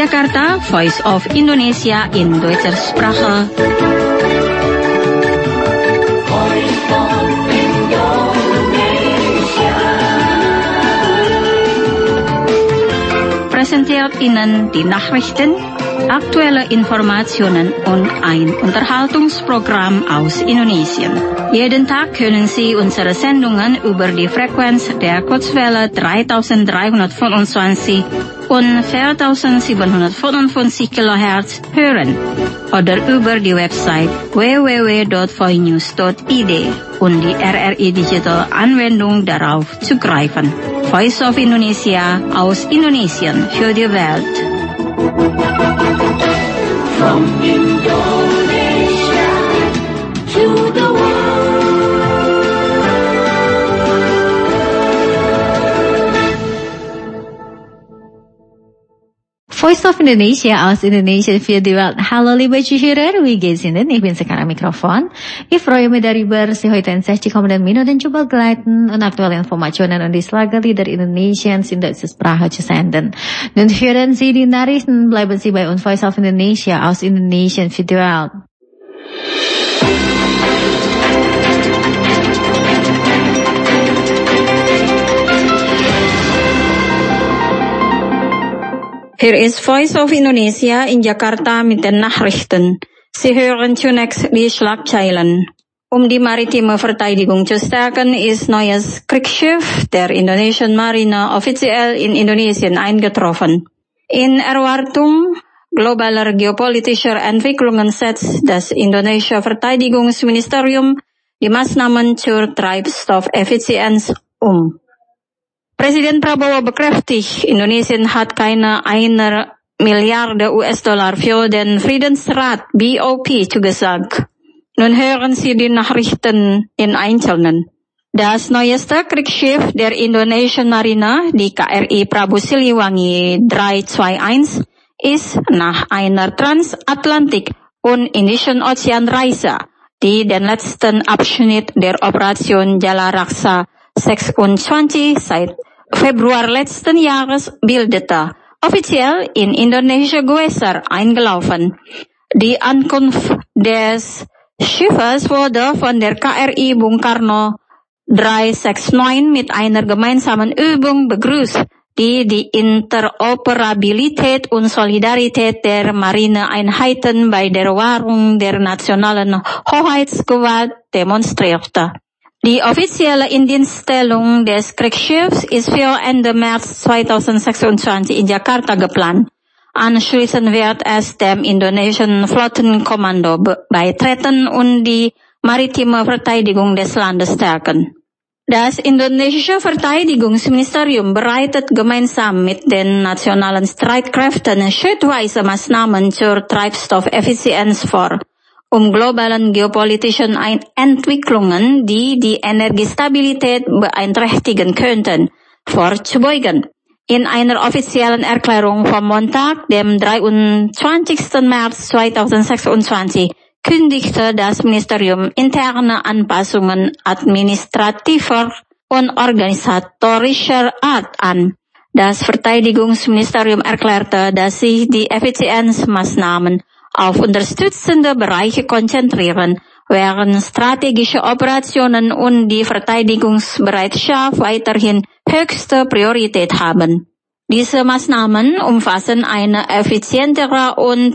Jakarta, Voice of Indonesia in deutscher Sprache. Präsentiert Ihnen die Nachrichten, aktuelle Informationen und ein Unterhaltungsprogramm aus Indonesien. Jeden Tag können Sie unsere Sendungen über die Frequenz der Kurzwelle 3325 und 4755 kHz hören oder über die Website www.voinews.id und die RRI Digital Anwendung darauf zugreifen. Voice of Indonesia aus Indonesien für die Welt. From Indonesia to the world. Voice of Indonesia aus Indonesien für die Welt. Hallo liebe Zuhörer, wie geht's Ihnen? Ich bin sekarang Mikrofon. Ich freue mich darüber, Sie heute in 60 kommenden Minuten zu begleiten und aktuelle Informationen und die Schlagerlieder Indonesiens in deutscher Sprache zu senden. Nun hören Sie die Nachrichten, bleiben Sie bei uns Voice of Indonesia aus Indonesien für die Welt. Hier ist Voice of Indonesia in Jakarta mit den Nachrichten. Sie hören zunächst die Schlagzeilen. Um die maritime Verteidigung zu stärken, ist neues Kriegsschiff der Indonesian Marine offiziell in Indonesien eingetroffen. In Erwartung globaler geopolitischer Entwicklungen setzt das indonesische Verteidigungsministerium die Maßnahmen zur Treibstoffeffizienz um. Präsident Prabowo bekräftigt, Indonesien hat keine 1 Milliarde US-Dollar für den Friedensrat BOP zugesagt. Nun hören Sie die Nachrichten in Einzelnen. Das neueste Kriegsschiff der Indonesian Marine, die KRI Prabu Siliwangi 321, ist nach einer Transatlantik- und Indischen Ozeanreise, die den letzten Abschnitt der Operation Jalaraksa 26 seit Februar letzten Jahres bildete, offiziell in indonesische Gewässer eingelaufen. Die Ankunft des Schiffes wurde von der KRI Bung Karno 369 mit einer gemeinsamen Übung begrüßt, die die Interoperabilität und Solidarität der Marineeinheiten bei der Wahrung der nationalen Hoheitsgewalt demonstrierte. Die offizielle Indienststellung des Kriegsschiffs ist für Ende März 2026 in Jakarta geplant. Anschließend wird es dem indonesischen Flottenkommando beitreten und die maritime Verteidigung des Landes stärken. Das indonesische Verteidigungsministerium bereitet gemeinsam mit den nationalen Streitkräften schrittweise Maßnahmen zur Treibstoffeffizienz vor, um globalen geopolitischen Entwicklungen, die die Energiestabilität beeinträchtigen könnten, vorzubeugen. In einer offiziellen Erklärung vom Montag, dem 23. März 2026, kündigte das Ministerium interne Anpassungen administrativer und organisatorischer Art an. Das Verteidigungsministerium erklärte, dass sich die Effizienzmaßnahmen auf unterstützende Bereiche konzentrieren, während strategische Operationen und die Verteidigungsbereitschaft weiterhin höchste Priorität haben. Diese Maßnahmen umfassen eine effizientere und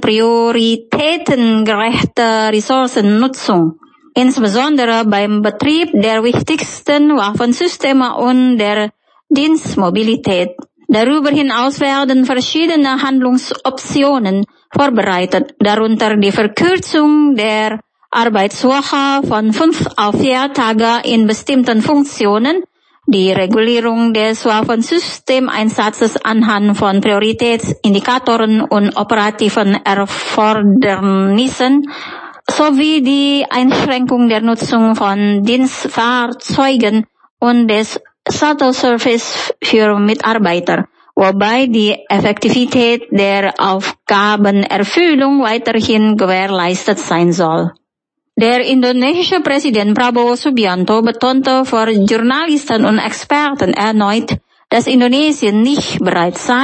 prioritätengerechte Ressourcennutzung, insbesondere beim Betrieb der wichtigsten Waffensysteme und der Dienstmobilität. Darüber hinaus werden verschiedene Handlungsoptionen vorbereitet, darunter die Verkürzung der Arbeitswoche von 5 auf 4 Tage in bestimmten Funktionen, die Regulierung des Waffensystemeinsatzes anhand von Prioritätsindikatoren und operativen Erfordernissen sowie die Einschränkung der Nutzung von Dienstfahrzeugen und des Shuttle Service für Mitarbeiter, wobei die Effektivität der Aufgabenerfüllung weiterhin gewährleistet sein soll. Der indonesische Präsident Prabowo Subianto betonte vor Journalisten und Experten erneut, dass Indonesien nicht bereit sei,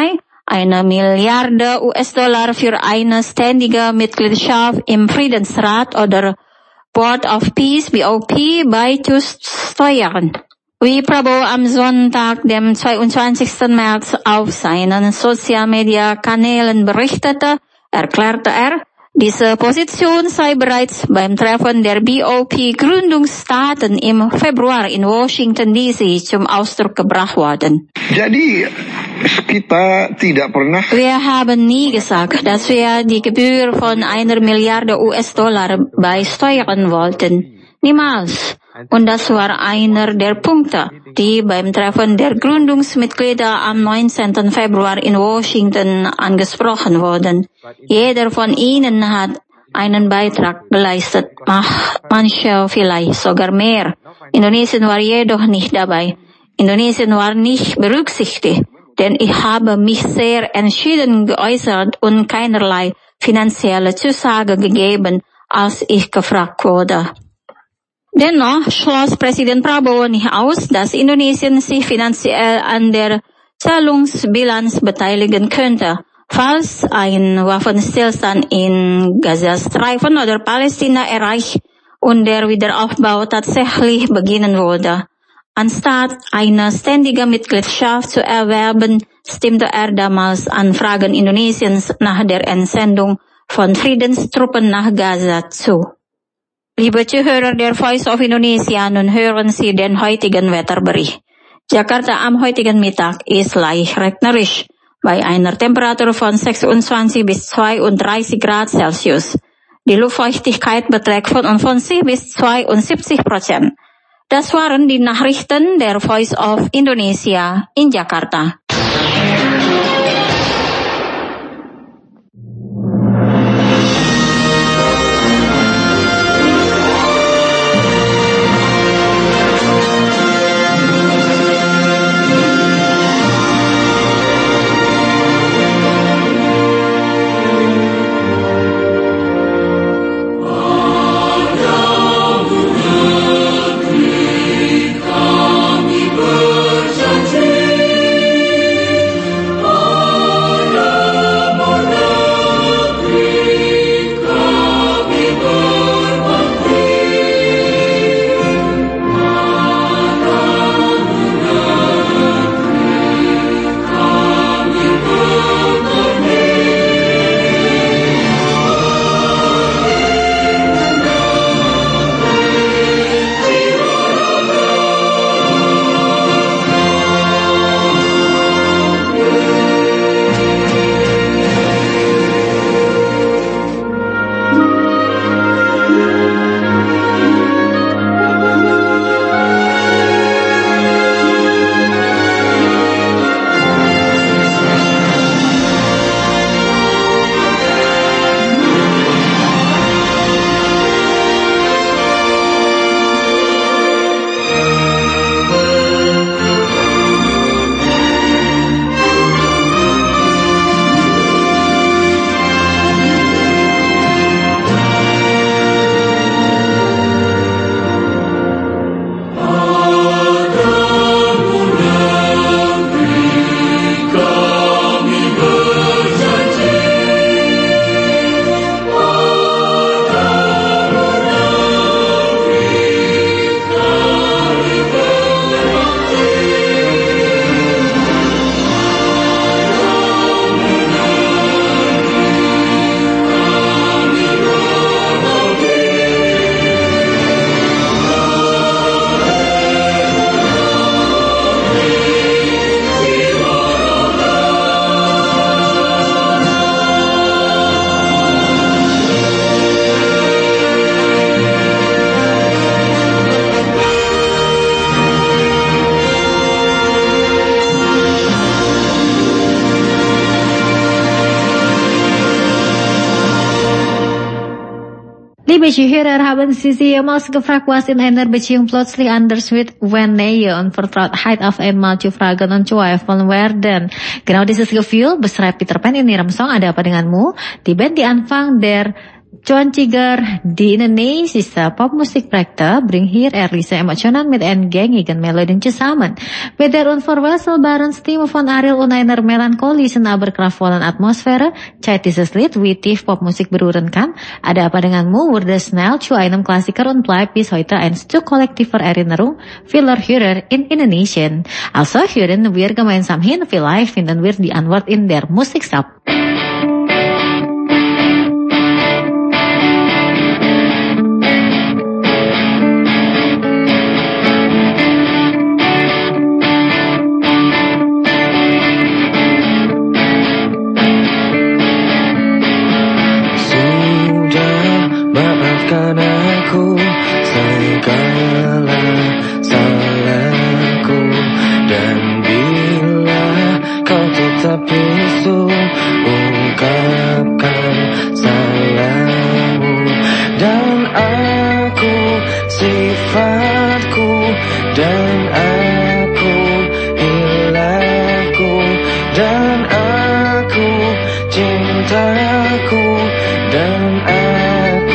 1 Milliarde US-Dollar für eine ständige Mitgliedschaft im Friedensrat oder Board of Peace BOP beizusteuern. Wie Prabowo am Sonntag, dem 22. März auf seinen Social-Media-Kanälen berichtete, erklärte er, diese Position sei bereits beim Treffen der BOP-Gründungsstaaten im Februar in Washington DC zum Ausdruck gebracht worden. Jadi kita tidak pernah. Wir haben nie gesagt, dass wir die Gebühr von 1 Milliarde US-Dollar beisteuern wollten. Niemals. Und das war einer der Punkte, die beim Treffen der Gründungsmitglieder am 19. Februar in Washington angesprochen wurden. Jeder von ihnen hat einen Beitrag geleistet, manche vielleicht sogar mehr. Indonesien war jedoch nicht dabei. Indonesien war nicht berücksichtigt, denn ich habe mich sehr entschieden geäußert und keinerlei finanzielle Zusage gegeben, als ich gefragt wurde. Dennoch schloss Präsident Prabowo nicht aus, dass Indonesien sich finanziell an der Zahlungsbilanz beteiligen könnte, falls ein Waffenstillstand in Gazastreifen oder Palästina erreicht und der Wiederaufbau tatsächlich beginnen würde. Anstatt eine ständige Mitgliedschaft zu erwerben, stimmte er damals Anfragen Indonesiens nach der Entsendung von Friedenstruppen nach Gaza zu. Liebe Zuhörer der Voice of Indonesia, nun hören Sie den heutigen Wetterbericht. Jakarta am heutigen Mittag ist leicht regnerisch, bei einer Temperatur von 26 bis 32 Grad Celsius. Die Luftfeuchtigkeit beträgt 55 bis 72%. Das waren die Nachrichten der Voice of Indonesia in Jakarta. Liebe Zuhörer, haben Sie sich jemals gefragt, was in einer Beziehung plötzlich anders wird, wenn Nähe und Vertrautheit auf einmal zu fragen und Zweifel werden? Genau dieses Gefühl beschreibt Peter Pan in ihrem Song Ada Apa Denganmu, die Band di Anfang der Cuan Cigar di Indonesia popmusikprojekter bring hier er lise emotionen met en gängigen melodien samen. Met der onverwisselbare stem van Ariel und einer melancholischen aber kraftvollen Atmosphäre, zeit dieses Lied wie tief popmusik berühren kann. Ada apa denganmu wurde schnell zu einem Klassiker und bleibt bis heute ein Stück kollektiver Erinnerung vieler Hörer in Indonesien. Also hören wir gemeinsam hin, vielleicht finden wir die Antwort in der Musikstab. Aku segala salahku, dan bila kau tetap bisu ungkapkan salahmu, dan aku sifatku, dan aku hilafku, dan aku cintaku, dan aku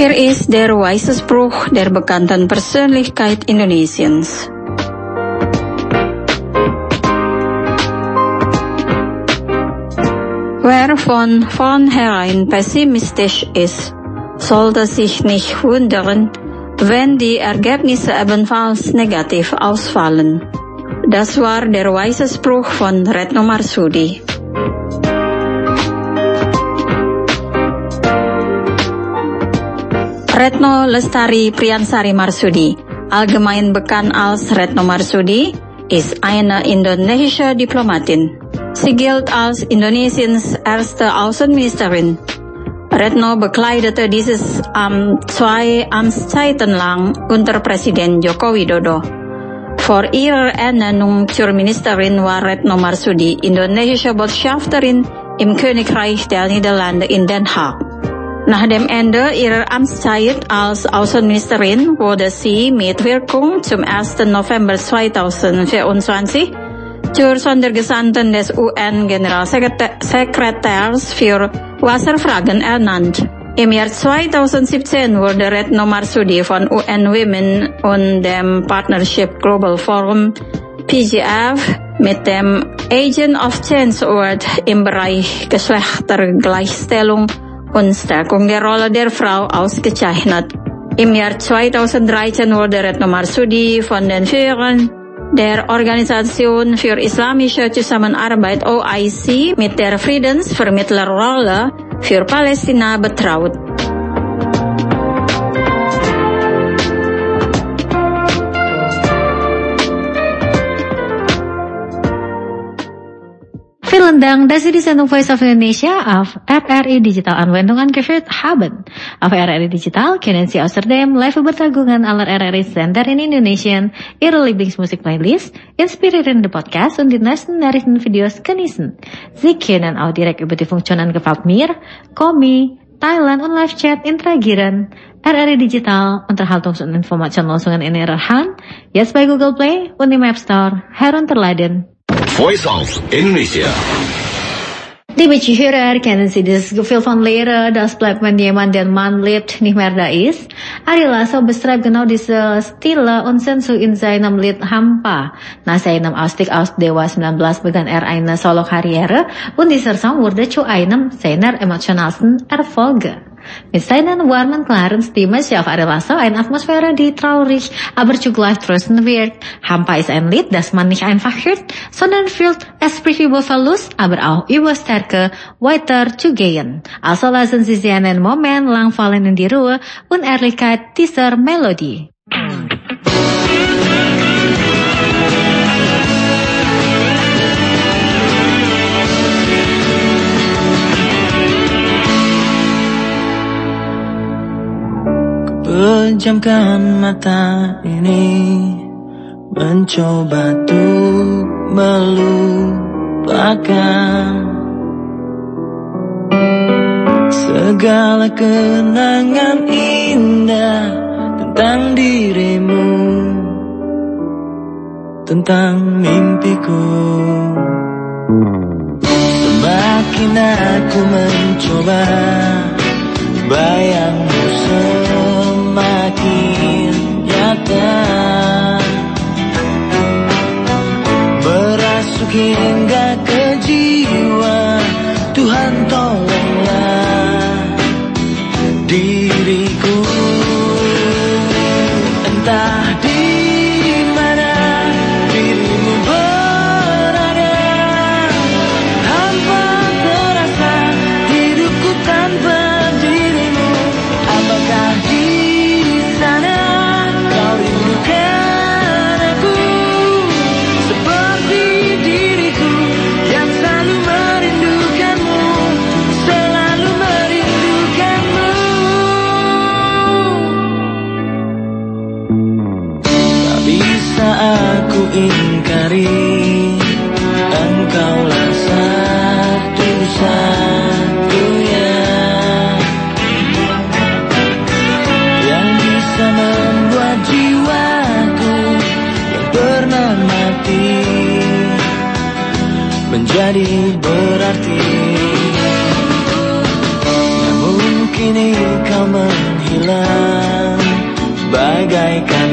Hier ist der Weisesspruch der bekannten Persönlichkeit Indonesiens. Wer von vornherein pessimistisch ist, sollte sich nicht wundern, wenn die Ergebnisse ebenfalls negativ ausfallen. Das war der Weisesspruch von Retno Marsudi. Retno Lestari Priyansari Marsudi, allgemein bekannt als Retno Marsudi, ist eine indonesische Diplomatin. Sie gilt als Indonesiens erste Außenministerin. Retno bekleidete dieses Amt 2 Amtszeiten lang unter Präsident Joko Widodo. Vor ihrer Ernennung zur Ministerin war Retno Marsudi indonesische Botschafterin im Königreich der Niederlande in Den Haag. Nach dem Ende ihrer Amtszeit als Außenministerin wurde sie mit Wirkung zum 1. November 2024 zur Sondergesandten des UN-Generalsekretärs für Wasserfragen ernannt. Im Jahr 2017 wurde Retno Marsudi von UN Women und dem Partnership Global Forum PGF mit dem Agent of Change Award im Bereich Geschlechtergleichstellung und Stärkung der Rolle der Frau ausgezeichnet. Im Jahr 2013 wurde Retno Marsudi von den Führern der Organisation für Islamische Zusammenarbeit OIC mit der Friedensvermittlerrolle für Palästina betraut. Vielen Dank, dass Sie die Sendung Voice of Indonesia auf RRI Digital Anwendung angehört haben. Auf RRI Digital können Sie außerdem live übertragungen aller RRI-Sender in Indonesien, Ihre Lieblingsmusik-Playlist, inspirierende Podcasts und die neuesten Nachrichtenvideos genießen. Sie können auch direkt über die Funktionen Gefällt mir, Komi, Thailand und Live-Chat interagieren. RRI Digital, Unterhaltungs- und Informationslösungen in Ihrer Hand, jetzt bei Google Play und im App Store herunterladen. Voice of Indonesia. Liebe Zuhörer, kennen Sie das Gefühl von Leere, das bleibt, wenn jemand, der man liebt, nicht mehr da ist? Ari Lasso beschreibt genau diese Stille und Sensu in seinem Lied Hampa. Nach seinem Ausstieg aus Dewa 19 begann eine Solo-Karriere und dieser Song wurde zu einem seiner emotionalsten Erfolge. Mit seinen warmen, klaren Stimme schafft Ari Lasso eine Atmosphäre, die traurig, aber zugleich tröstend wirkt. Hampa ist ein Lied, das man nicht einfach hört, sondern fühlt. Es spricht über Verlust, aber auch über Stärke, weiter zu gehen. Also lassen Sie sich einen Moment lang fallen in die Ruhe und Ehrlichkeit dieser Melodie. Pejamkan mata ini, mencoba untuk melupakan segala kenangan indah tentang dirimu, tentang mimpiku. Semakin aku mencoba, bayangmu semakin nyata, merasuk hingga ke jiwa. Tuhan tolonglah diriku, entah di mana dirimu berada. Hampa terasa hidupku tanpa dirimu. Apakah di sana kau rindukan aku seperti diriku yang selalu merindukanmu, selalu merindukanmu. Tak bisa aku ingkari, engkaulah satu-satunya yang bisa membuat jiwaku yang pernah mati menjadi berarti. Namun kini kau menghilang hilang bagaikan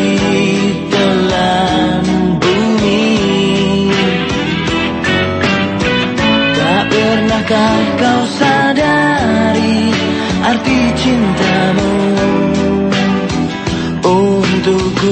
ditelan bumi. Tak pernahkah kau sadari arti cintamu untukku?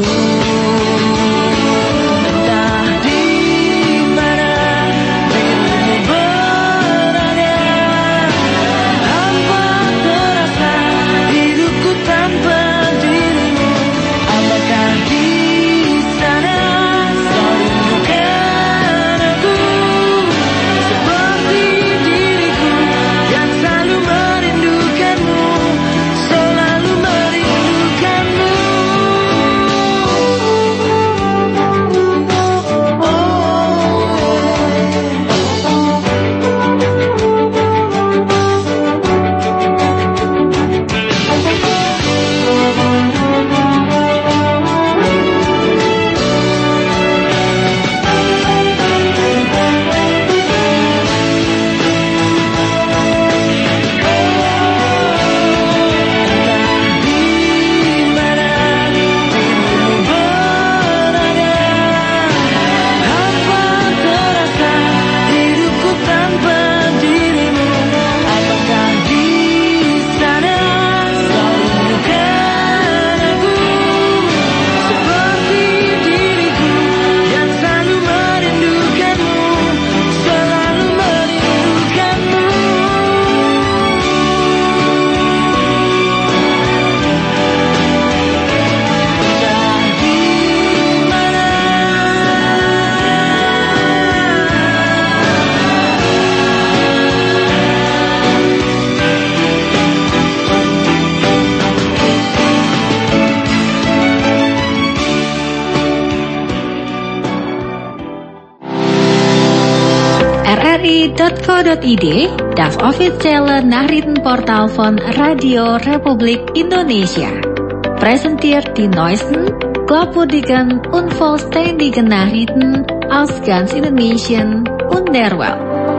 RRI.co.id, das offizielle Nachrichtenportal von Radio Republik Indonesia, präsentiert die neuesten, glaubwürdigen und vollständigen Nachrichten aus ganz Indonesien und der Welt.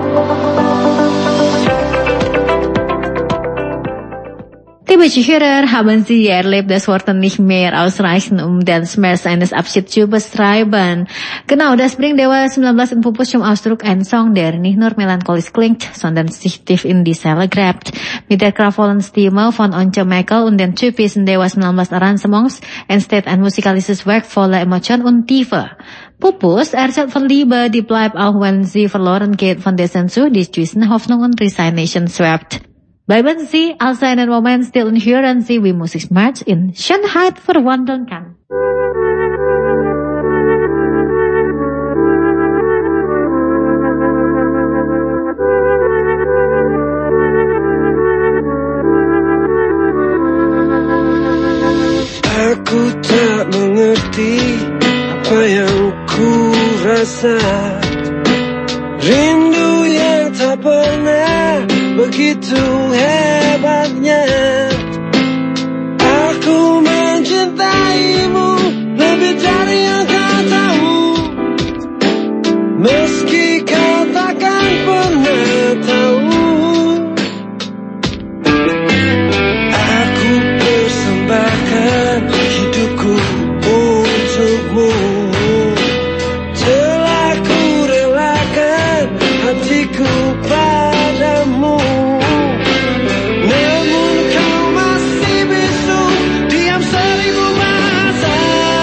Liebe Zuhörer, haben Sie erlebt, das Worte nicht mehr ausreichen, den Schmerz eines Abschieds zu beschreiben? Genau, das bringt Dewa 19 in Pupus zum Ausdruck, ein Song, der nicht nur melancholisch klingt, sondern sich tief in die Seele gräbt. Mit der kraftvollen Stimme von Once Michael und den typischen Dewa 19 Arrangements entsteht ein musikalisches Werk voller Emotion und Tiefe. Pupus erzählt von Liebe, die bleibt auch wenn sie verloren geht, von dessen zu die zwischen Hoffnung und Resignation schwebt. Bleiben Sie all seinen Moment still und hören Sie, wie Musik Schmerz in Schönheit verwandeln kann. Aku tak mengerti apa yang ku rasa, rindu yang tak pernah begitu hebatnya. Aku mencintaimu lebih dari yang kau tahu, meski kau takkan pernah tahu. Aku persembahkan hidupku untukmu, telah ku relakan hatiku padamu. Namun kau masih bisu, diam 1000 masa,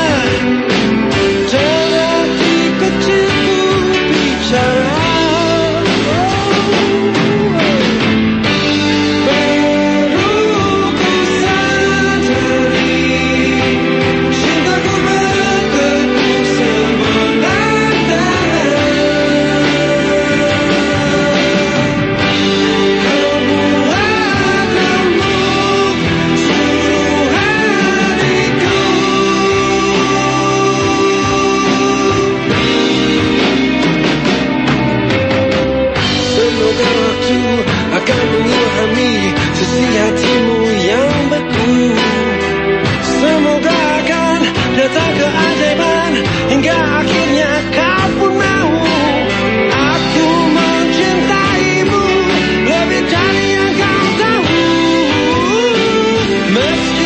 terhati kecilku bicara. Akan mengilhami sisi hatimu yang beku. Semoga akan datang keajaiban hingga akhirnya kau pun mau. Aku mencintaimu lebih dari yang kau tahu, meski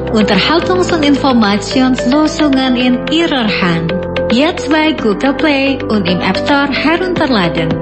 Unterhaltungs- und Informationslösungen in Ihrer Hand. Jetzt bei Google Play und im App Store herunterladen.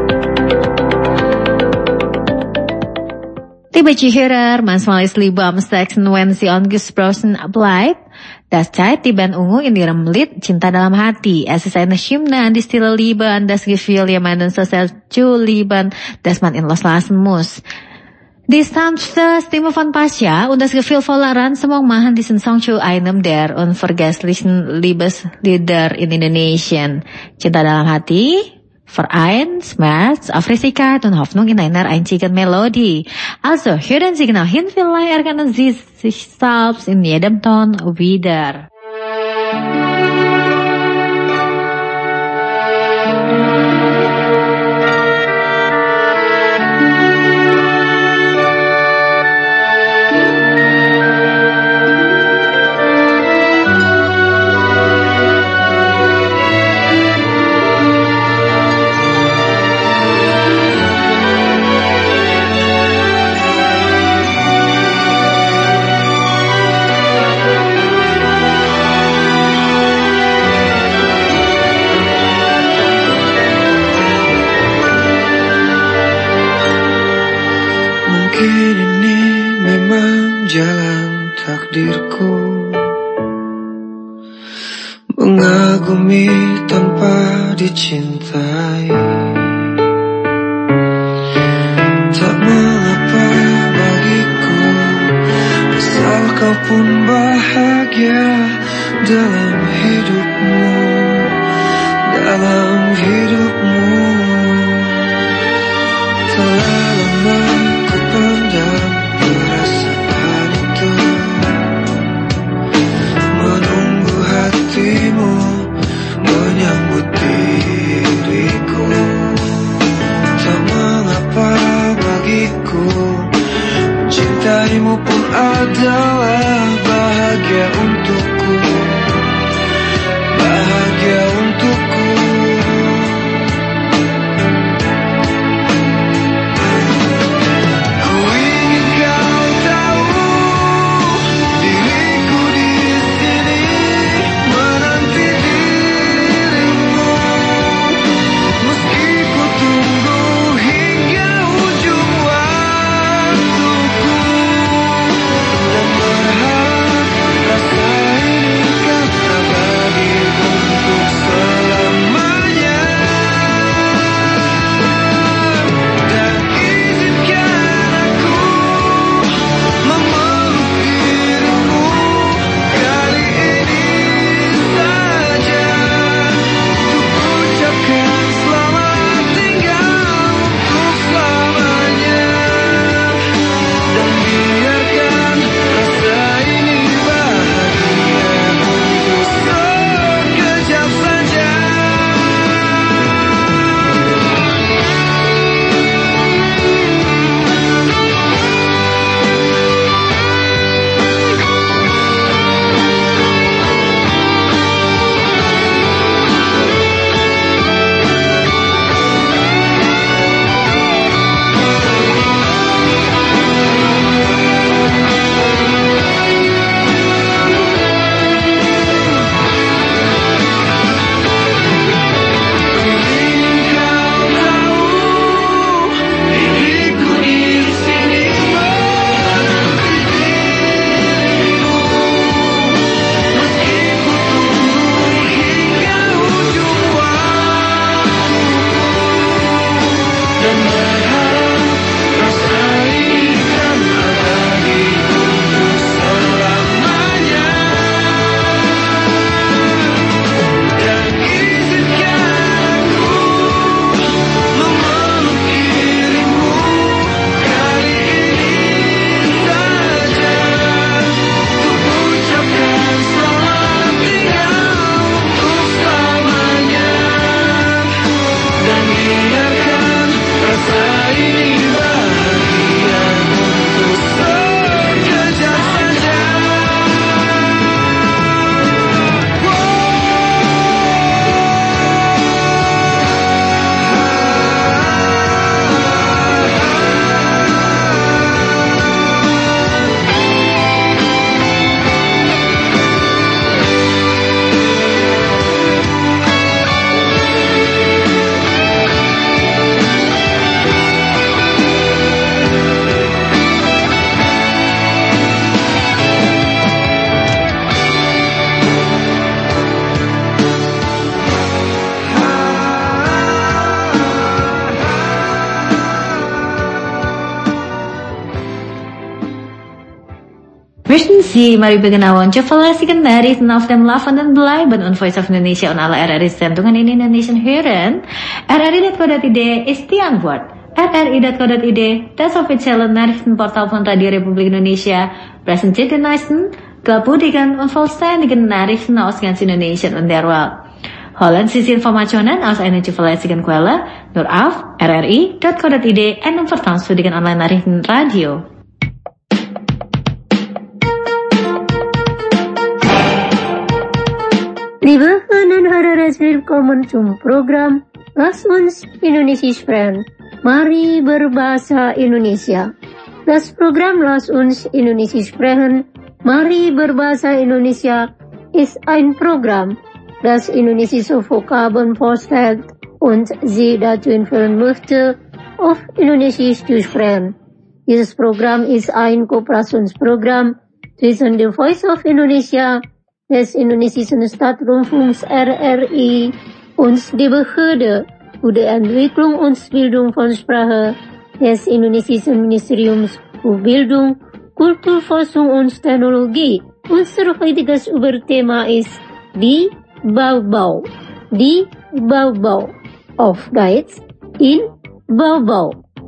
Liebe Zuhörer, manchmal ist Liebe am stärksten, wenn Sie angesprochen bleibt. Das Zeit die Band Ungu in ihrem Lied Cinta Dalam Hati. Es ist eine Hymne an die stille Liebe, an das Gefühl, die man so sehr zu lieben, dass man ihn loslassen muss. Die sanfte Stimme von Pasha und das gefühlvolle Arrangement machen diesen Song zu einem der unvergesslichen Liebeslieder in Indonesien. Cinta Dalam Hati vereint Schmerz, Aufrichtigkeit und Hoffnung in einer einzigen Melodie. Also hören Sie genau hin, vielleicht erkennen Sie sich selbst in jedem Ton wieder. Mungkin ini memang jalan takdirku, mengagumi tanpa dicintai. Tak mengapa bagiku, asal kau pun bahagia dalam hidupmu, dalam hidupmu. Telah lama ku pendam perasaan itu, menunggu hatimu menyambut diriku. Tak mengapa bagiku, mencintaimu pun adalah bahagia untukku, bahagia untukku. Möchten Sie mari begenawan zuverlässigen Nachrichten auf dem Laufenden bleiben und Voice of Indonesia und alle RRI-Sendungen in Indonesian hören? RRI.co.id ist die Antwort. RRI.co.id, das offizielle Nachrichtenportal von Radio Republik Indonesia, präsentiert die neuesten, glaubwürdigen und vollständigen Nachrichten aus ganz Indonesien und der Welt. Holen Sie Informationen aus einer zuverlässigen Quelle nur auf rri.co.id und vertrauenswürdigen Online-Nachrichtenradio. Liebe Hörer, willkommen zum Programm Lass uns Indonesisch sprechen. Mari berbahasa Indonesia. Das Programm Lass uns Indonesisch sprechen. Mari berbahasa Indonesia ist ein Programm, das indonesische Vokabeln vorstellt und Sie dazu empfehlen möchte, auf Indonesisch zu sprechen. Dieses Programm ist ein Kooperationsprogramm zwischen der Voice of Indonesia, des indonesischen Staatsrundfunks RRI und die Behörde für die Entwicklung und Bildung von Sprache des indonesischen Ministeriums für Bildung, Kulturforschung und Technologie. Unser heutiges Überthema ist die Baubau. Die Baubau. Auf Deutsch in Baubau.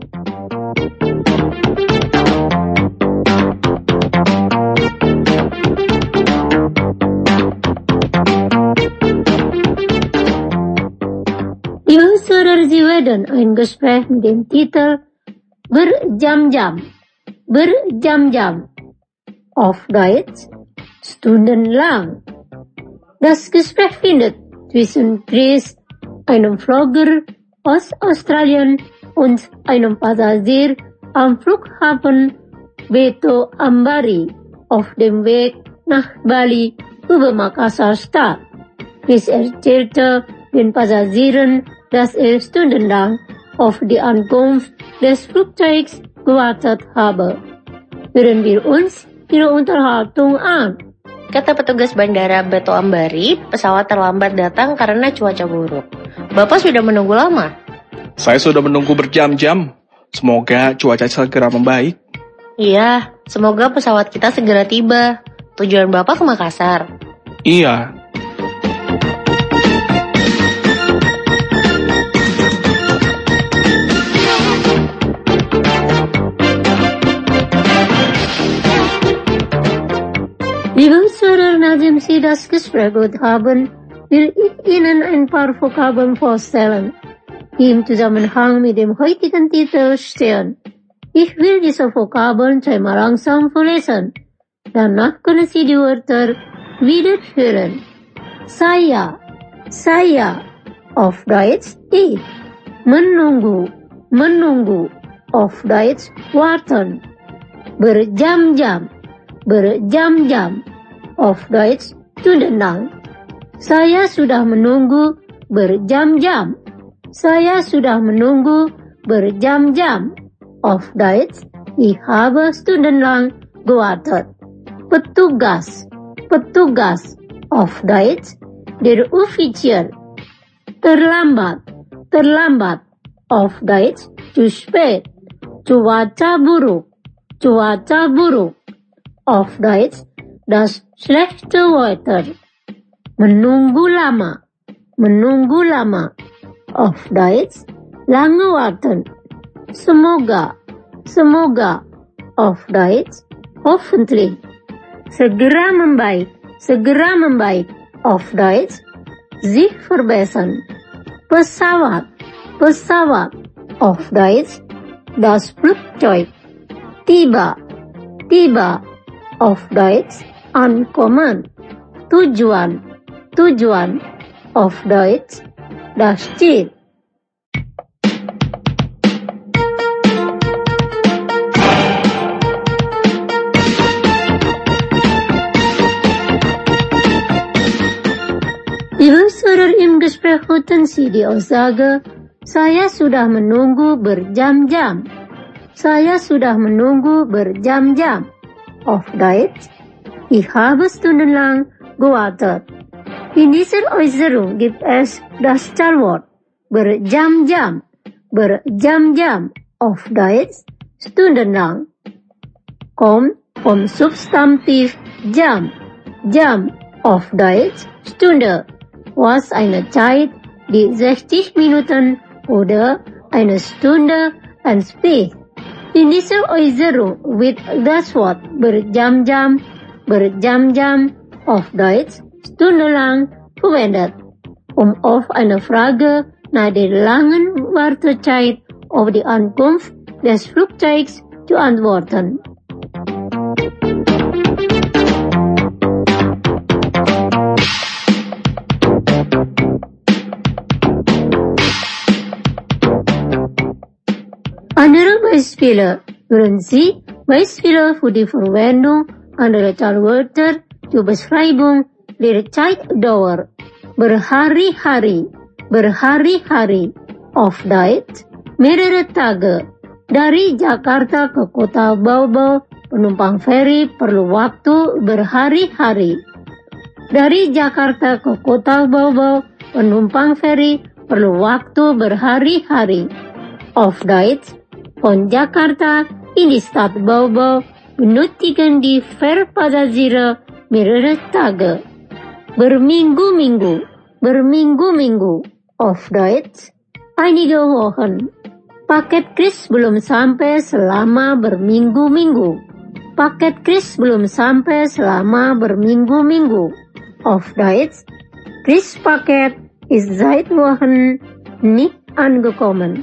Liebe Hörer, Sie werden ein Gespräch mit dem Titel Berjam-Jam. Berjam-Jam. Auf Deutsch stundenlang. Das Gespräch findet zwischen Chris, einem Flogger aus Australien, und einem Passagier am Flughafen Beto Ambari auf dem Weg nach Bali über Makassar statt. Chris erzählte den Passagieren, dass er stundenlang auf die Ankunft des Flugzeugs gewartet habe. Hören wir uns ihre Unterhaltung an. Kata petugas bandara Beto Ambari, pesawat terlambat datang karena cuaca buruk. Bapak sudah menunggu lama? Saya sudah menunggu berjam-jam. Semoga cuaca segera membaik. Iya, semoga pesawat kita segera tiba. Tujuan Bapak ke Makassar? Iya. Liebe Hörer, nachdem Sie das Gespräch gehört haben, will ich Ihnen ein paar Vokabeln vorstellen, die im Zusammenhang mit dem heutigen Titel stehen. Ich will diese Vokabeln zweimal langsam vorlesen. Danach können Sie die Wörter wieder hören. Saya, auf Deutsch ich. Menunggu, auf Deutsch warten. Berjam-jam, auf Deutsch stundenlang. Saya sudah menunggu berjam-jam. Auf Deutsch, ich habe stundenlang gewartet. Petugas, auf Deutsch, der Offizier. Terlambat, auf Deutsch, zu spät. Cuaca buruk, auf Deutsch, das schlechte Wetter. Menunggu lama, auf Deutsch, lange warten. Semoga, auf Deutsch, hoffentlich. Segera membaik, auf Deutsch, sich verbessern. Pesawat, auf Deutsch, das Flugzeug. Tiba, auf Deutsch, ankommen. Tujuan, auf Deutsch, das Ziel. Liebe Hörer, im Gespräch hörten Sie die Aussage, saya sudah menunggu berjam-jam. Auf Deutsch, ich habe stundenlang gewartet. In dieser Äußerung gibt es das Zahlwort berjam-jam, auf Deutsch stundenlang. Kommt vom Substantiv Jam. Jam auf Deutsch Stunde was eine Zeit, die 60 Minuten oder eine Stunde entspricht. In dieser Äußerung wird das Wort berjam-jam auf Deutsch stundenlang verwendet, um auf eine Frage nach der langen Wartezeit auf die Ankunft des Flugzeugs zu antworten. Andere Beispiele würden Sie Beispiele für die Verwendung anderer Zahlwörter zur Beschreibung der Zeitdauer. Berhari-hari auf Deutsch mehrere Tage. Dari Jakarta ke kota Bau-Bau, penumpang feri perlu waktu berhari-hari. Dari Jakarta ke kota Bau-Bau, penumpang feri perlu waktu berhari-hari. Auf Deutsch, von Jakarta in die Stadt Bau-Bau benötigen die Fährpassagiere mehrere Tage. Berminggu-minggu auf Deutsch, einige Wochen. Paket kris belum sampai selama berminggu-minggu. Paket kris belum sampai selama berminggu-minggu. Auf Deutsch, Krispaket ist seit Wochen nicht angekommen.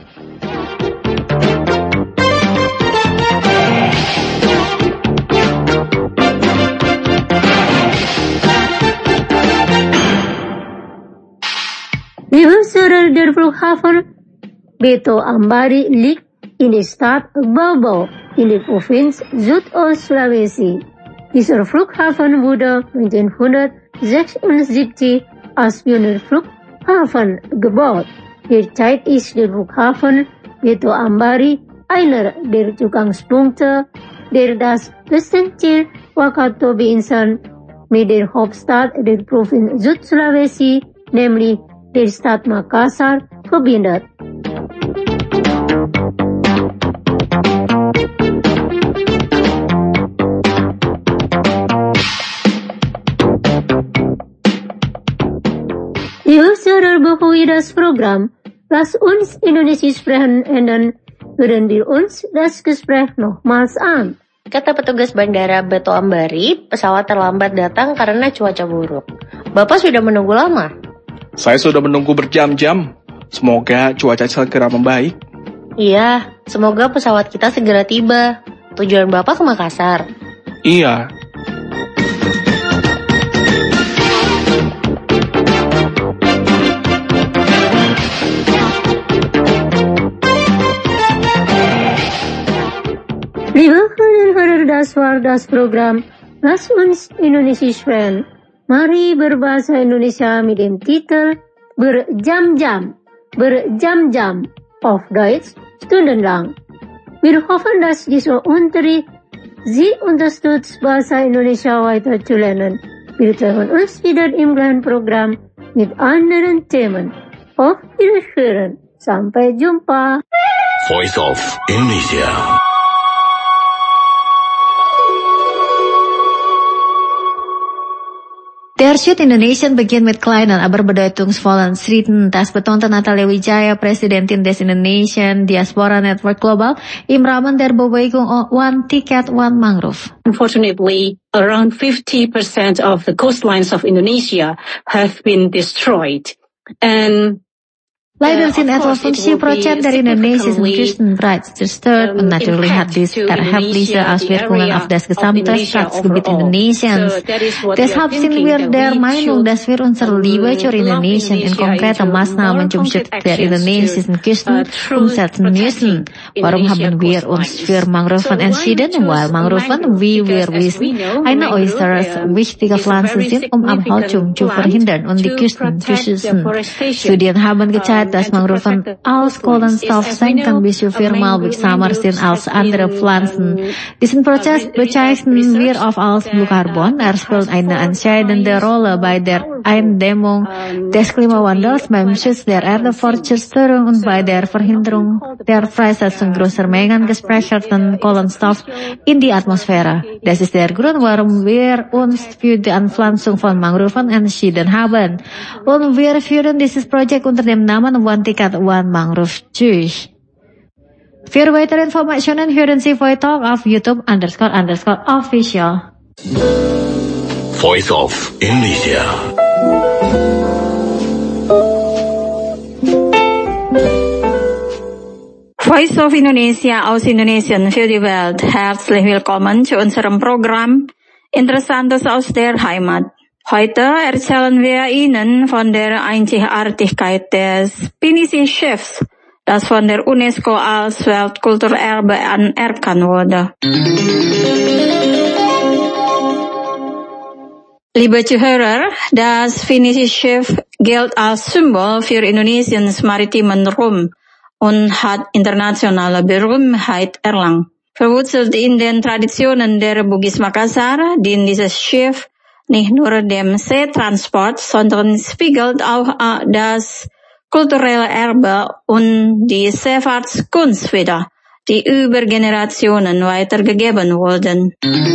Die Höchststelle der Flughafen Beto Ambari liegt in der Stadt Bau-Bau in der Provinz Südost-Sulawesi. Dieser Flughafen wurde 1976 als Pionierflughafen gebaut. Derzeit ist der Flughafen Beto Ambari einer der Zugangspunkte, der das Küstenziel Wakatobi-Inseln mit der Hauptstadt der Provinz Süd-Sulawesi, nämlich der Stadt Makassar, verbindet. Die Hörer bevor das Programm Lass uns Indonesisch sprechen enden, hören wir uns das Gespräch nochmals an. Kata petugas bandara Beto Ambari, pesawat terlambat datang karena cuaca buruk. Bapak sudah menunggu lama? Saya sudah menunggu berjam-jam. Semoga cuaca segera membaik. Iya, semoga pesawat kita segera tiba. Tujuan Bapak ke Makassar? Iya. Liebe Hörer das Programm Lass uns Indonesisch sprechen. Mari berbahasa Indonesia mit dem Titel Berjam-jam auf Deutsch stundenlang. Wir hoffen, dass dieser Unterricht Sie unterstützt, Bahasa Indonesia weiter zu lernen. Wir treffen uns wieder im gleichen Programm mit anderen Themen. Auf Wiederhören. Sampai jumpa. Voice of Indonesia. Der Shoot Indonesian begint met kleine aber bedeutungsvollen Schritten. Das betonte Natalia Wijaya, Präsidentin des Indonesian Diaspora Network Global, im Rahmen der Bewegung One Ticket, One Mangrove. Unfortunately, around 50% of the coastlines of Indonesia have been destroyed. And Leiders in etwa 50% dari Indonesia's Kustbereichszustand und natürlich hat dies erhebliche Auswirkungen auf das gesamte Staatsgebiet Indonesiens. Deshalb sind wir der Meinung, dass wir unsere Liebe zur Indonesien in konkrete Maßnahmen zum Schutz der indonesischen Küsten umsetzen müssen. Warum haben wir uns für Mangroven entschieden? Weil Mangroven, wie wir wissen, eine äußerst wichtige Pflanzen sind, um Abholzung zu verhindern und die Küsten zu schützen. Studien haben gezeigt, das Mangroven als koolstofsenken bis viermaal beksamer zijn als andere pflanzen. Diesen Prozess bezeichnen wir oft als Blucarbon. Spielt eine entscheidende Rolle bei der Eindämmung des Klimawandels, beim Schutz der Erdverzerstörung und bei der Verhinderung der Freisetzung großer Mengen gespeicherten Kohlenstoff in die Atmosphäre. Das ist der Grund, warum wir uns für die Anpflanzung von Mangroven entschieden haben. Und wir führen dieses Projekt unter dem Namen One Ticket One Mangrove durch. Für weitere Informationen hören Sie Voitalk auf YouTube__official. Voice of Indonesia. Voice of Indonesia aus Indonesien für die Welt. Herzlich willkommen zu unserem Programm Interessantes aus der Heimat. Heute erzählen wir Ihnen von der Einzigartigkeit des Pinisi-Schiffs, das von der UNESCO als Weltkulturerbe anerkannt wurde. Liebe Zuhörer, das Pinisi-Schiff gilt als Symbol für Indonesiens maritimen Ruhm und hat internationale Berühmtheit erlangt. Verwurzelt in den Traditionen der Bugis Makassar dient dieses Schiff nicht nur dem Seetransport, sondern spiegelt auch das kulturelle Erbe und die Seefahrtskunst wider, die über Generationen weitergegeben wurden.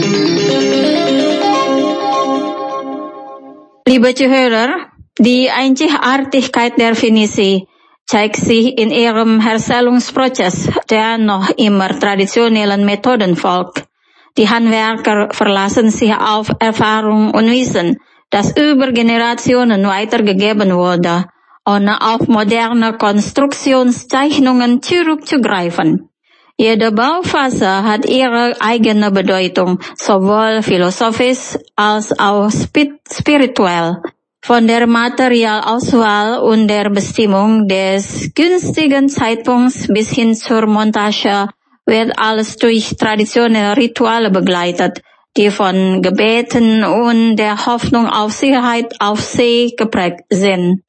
Liebe Zuhörer, die Einzigartigkeit der Pinisi zeigt sich in ihrem Herstellungsprozess, der noch immer traditionellen Methoden folgt. Die Handwerker verlassen sich auf Erfahrung und Wissen, das über Generationen weitergegeben wurde, ohne auf moderne Konstruktionszeichnungen zurückzugreifen. Jede Bauphase hat ihre eigene Bedeutung, sowohl philosophisch als auch spirituell. Von der Materialauswahl und der Bestimmung des günstigen Zeitpunkts bis hin zur Montage wird alles durch traditionelle Rituale begleitet, die von Gebeten und der Hoffnung auf Sicherheit auf See geprägt sind.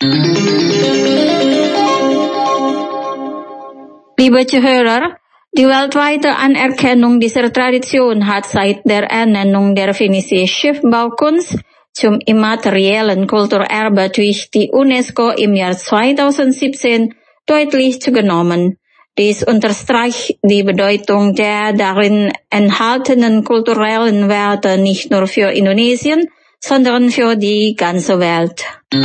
Liebe Zuhörer, die weltweite Anerkennung dieser Tradition hat seit der Ernennung der Pinisi Schiffbaukunst zum immateriellen Kulturerbe durch die UNESCO im Jahr 2017 deutlich zugenommen. Dies unterstreicht die Bedeutung der darin enthaltenen kulturellen Werte nicht nur für Indonesien, sondern für die ganze Welt.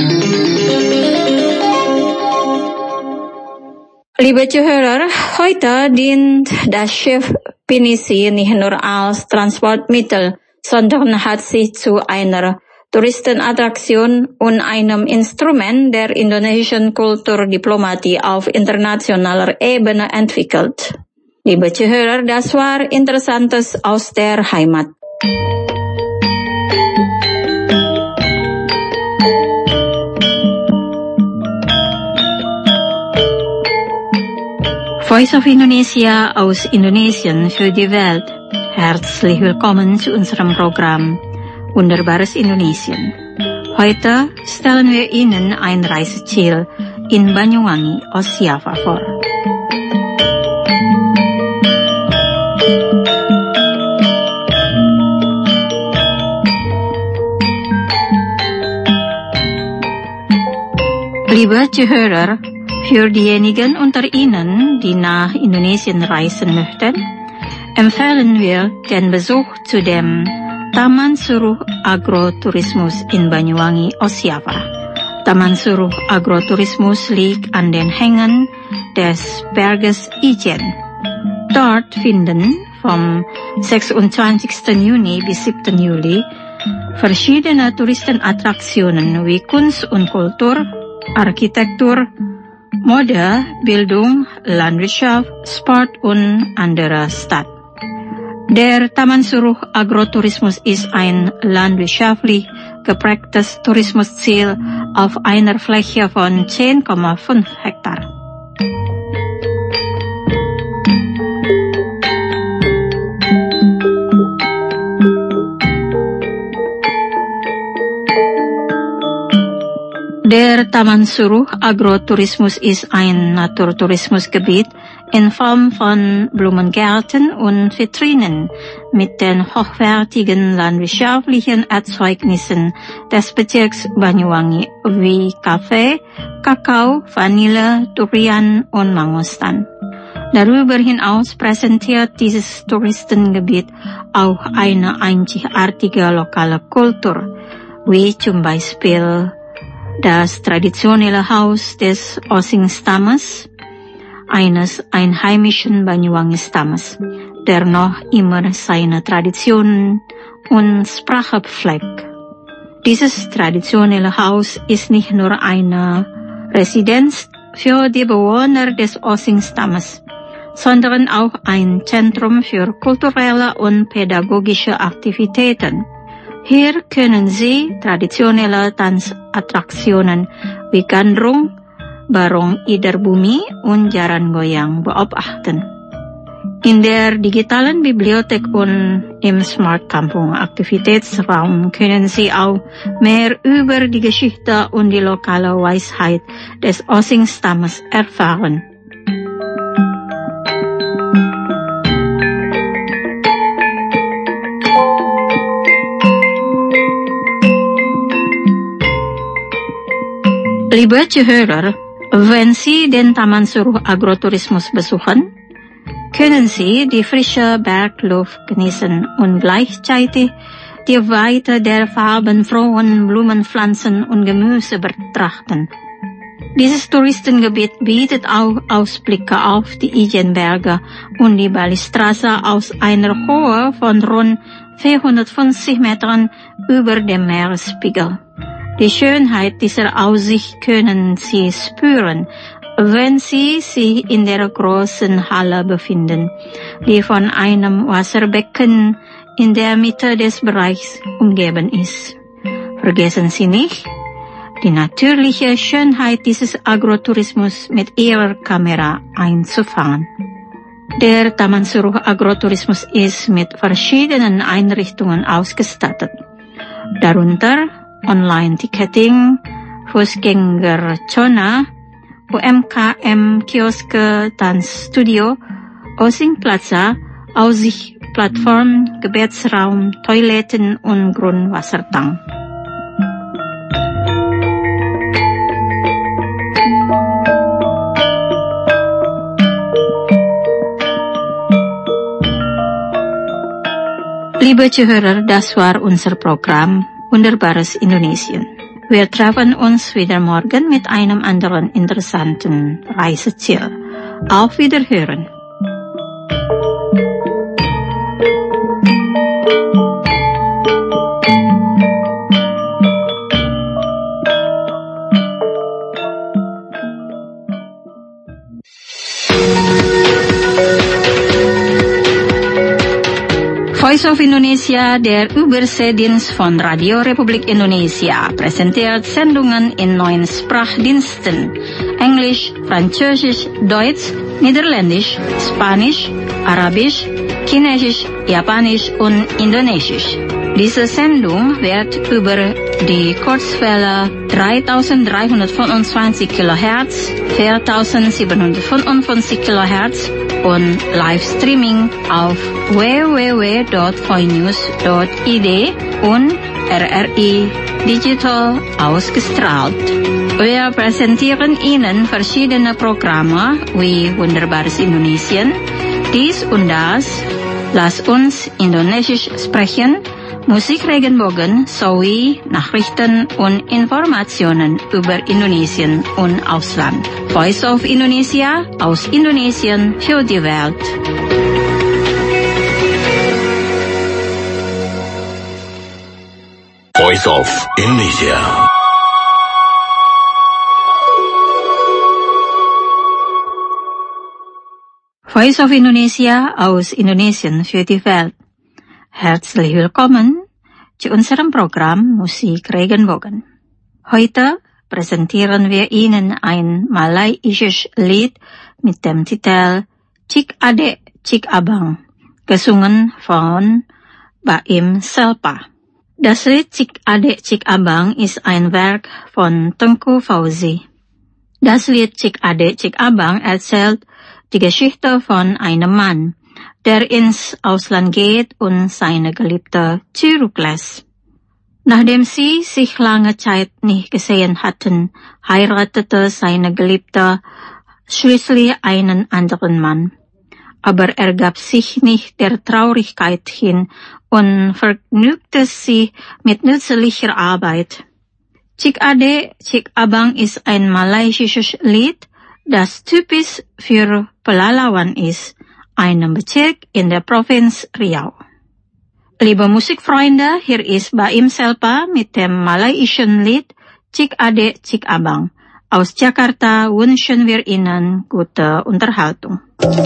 Liebe Zuhörer, heute dient das Schiff Pinisi nicht nur als Transportmittel, sondern hat sich zu einer Touristenattraktion und einem Instrument der indonesischen Kulturdiplomatie auf internationaler Ebene entwickelt. Liebe Zuhörer, das war Interessantes aus der Heimat. Voice of Indonesia aus Indonesien für die Welt. Herzlich willkommen zu unserem Programm Wunderbares Indonesien. Heute stellen wir Ihnen ein Reiseziel in Banyuwangi, Ostjava vor. Liebe Zuhörer, für diejenigen unter Ihnen, die nach Indonesien reisen möchten, empfehlen wir den Besuch zu dem Taman Suruh Agrotourismus in Banyuwangi, Ostjava. Taman Suruh Agrotourismus liegt an den Hängen des Berges Ijen. Dort finden vom 26. Juni bis 7. Juli verschiedene Touristenattraktionen wie Kunst und Kultur, Architektur, Mode, Bildung, Landwirtschaft, Sport und andere statt. Der Taman Suruh Agrotourismus ist ein landwirtschaftlich geprägtes Tourismusziel auf einer Fläche von 10,5 Hektar. Der Taman Suruh Agrotourismus ist ein Naturtourismusgebiet in Form von Blumengärten und Vitrinen mit den hochwertigen landwirtschaftlichen Erzeugnissen des Bezirks Banyuwangi wie Kaffee, Kakao, Vanille, Durian und Mangostan. Darüber hinaus präsentiert dieses Touristengebiet auch eine einzigartige lokale Kultur, wie zum Beispiel das traditionelle Haus des Osing-Stammes, eines einheimischen Banyuwangi-Stammes, der noch immer seine Traditionen und Sprache pflegt. Dieses traditionelle Haus ist nicht nur eine Residenz für die Bewohner des Osing-Stammes, sondern auch ein Zentrum für kulturelle und pädagogische Aktivitäten. Hier können Sie traditionelle Tanzattraktionen wie Gandrung, Barong Ider Bumi und Jaran Goyang beobachten. In der digitalen Bibliothek und im Smart Kampung Aktivitätsraum können Sie auch mehr über die Geschichte und die lokale Weisheit des Osing-Stammes erfahren. Liebe Zuhörer, wenn Sie den Taman Suruh Agrotourismus besuchen, können Sie die frische Bergluft genießen und gleichzeitig die Weite der farbenfrohen Blumenpflanzen und Gemüse betrachten. Dieses Touristengebiet bietet auch Ausblicke auf die Ijenberge und die Balistraße aus einer Höhe von rund 450 Metern über dem Meeresspiegel. Die Schönheit dieser Aussicht können Sie spüren, wenn Sie sich in der großen Halle befinden, die von einem Wasserbecken in der Mitte des Bereichs umgeben ist. Vergessen Sie nicht, die natürliche Schönheit dieses Agrotourismus mit Ihrer Kamera einzufangen. Der Taman Suruh Agrotourismus ist mit verschiedenen Einrichtungen ausgestattet, darunter Online-Ticketing, Fußgängerzone, UMKM, Kioske, Tanzstudio, Osing Plaza, Aussichtplattform, Gebetsraum, Toiletten und Grundwassertank. Liebe Zuhörer, das war unser Programm Wunderbares Indonesien. Wir treffen uns wieder morgen mit einem anderen interessanten Reiseziel. Auf Wiederhören. Voice of Indonesia, der Überseedienst von Radio Republik Indonesia, präsentiert Sendungen in 9 Sprachdiensten: Englisch, Französisch, Deutsch, Niederländisch, Spanisch, Arabisch, Chinesisch, Japanisch und Indonesisch. Diese Sendung wird über die Kurzwelle 3325 kHz, 4755 kHz und Livestreaming auf www.voinews.id und RRI Digital ausgestrahlt. Wir präsentieren Ihnen verschiedene Programme wie Wunderbares Indonesien, dies und das, Lass uns Indonesisch sprechen, Musik Regenbogen sowie Nachrichten und Informationen über Indonesien und Ausland. Voice of Indonesia, aus Indonesien für die Welt. Voice of Indonesia. Voice of Indonesia, aus Indonesien für die Welt. Herzlich willkommen zu unserem Programm Musik Regenbogen. Heute präsentieren wir Ihnen ein malaysisches Lied mit dem Titel Cik Ade Cik Abang, gesungen von Baim Selpa. Das Lied Cik Adik Cik Abang ist ein Werk von Tengku Fauzi. Das Lied Cik Adik Cik Abang erzählt die Geschichte von einem Mann, der ins Ausland geht und seine Geliebte zurücklässt. Nachdem sie sich lange Zeit nicht gesehen hatten, heiratete seine Geliebte schließlich einen anderen Mann. Aber er gab sich nicht der Traurigkeit hin und vergnügte sich mit nützlicher Arbeit. Cik Ade Cik Abang ist ein malaysisches Lied, das typisch für Pelalawan ist, einem Bezirk in der Provinz Riau. Liebe Musikfreunde, hier ist Baim Selpa mit dem malaysischen Lied Cik Ade Cik Abang. Aus Jakarta wünschen wir Ihnen gute Unterhaltung.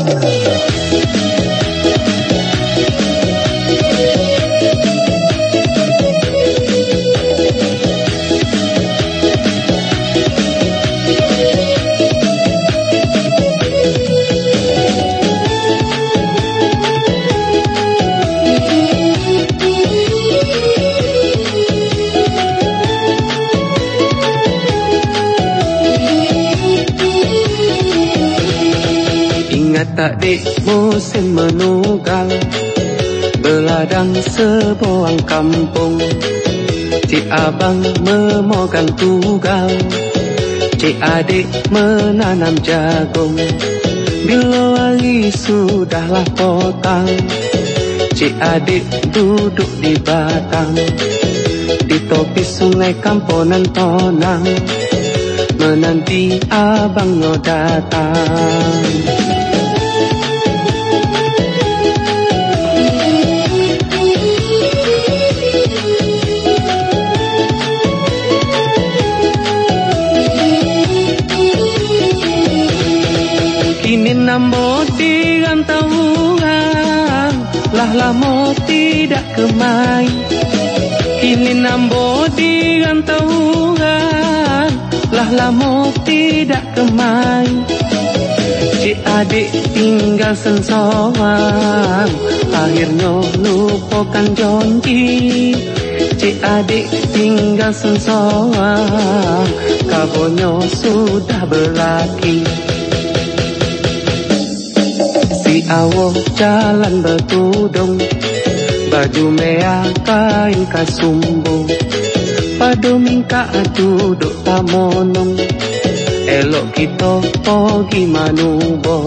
Ingat tak dik musim menugal, beladang sebuang kampung. Cik Abang memegang tugal, Cik Adik menanam jagung. Bila hari sudahlah potang, Cik Adik duduk di batang, di topi sungai Kamponan Tonang, menanti abangnya datang. Kini nambo di rantauan, lah lama tidak kemai. Kini nambo di rantauan, lah lama tidak kemai. Cik Adik tinggal sensoang, akhirnya lupakan janji. Cik Adik tinggal sensoang, kabonyo sudah berlaki. Si awak jalan bertudung, baju merah kain kasumbu, padu mingka duduk tamonong, elok kita pergi manubo.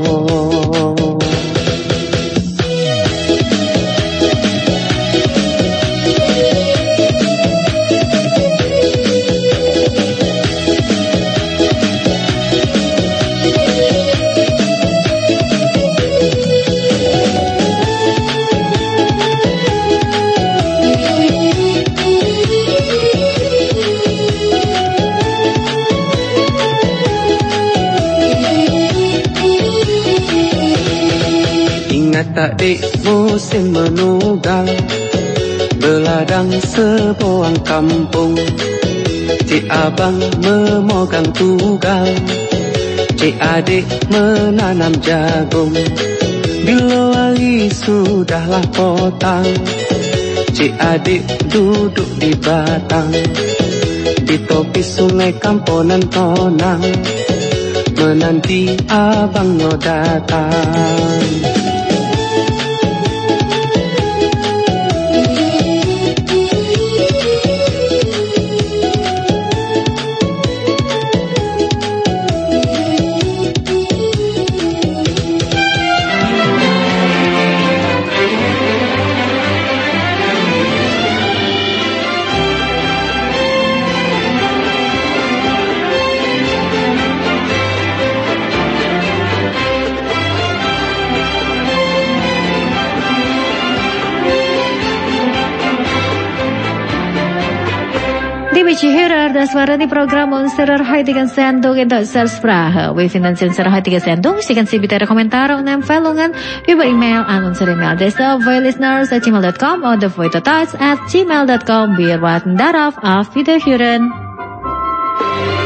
Tak dik musim menugal, beladang sebuang kampung. Cik Abang memegang tugal, Cik Adik menanam jagung. Bila hari sudahlah potang, Cik Adik duduk di batang, di topi sungai Kamponan Tonang, menanti abangnya datang. Hierar das waren die Programme unserer heutigen Sendung in deutscher Sprache. Wir finden Sie unsere heutige Sendung. Schicken Sie bitte Ihre Kommentare und Empfehlungen über E-Mail an unsere E-Mail-Adresse voilisteners@gmail.com oder voitotats@gmail.com. Wir warten darauf. Auf Wiederhören.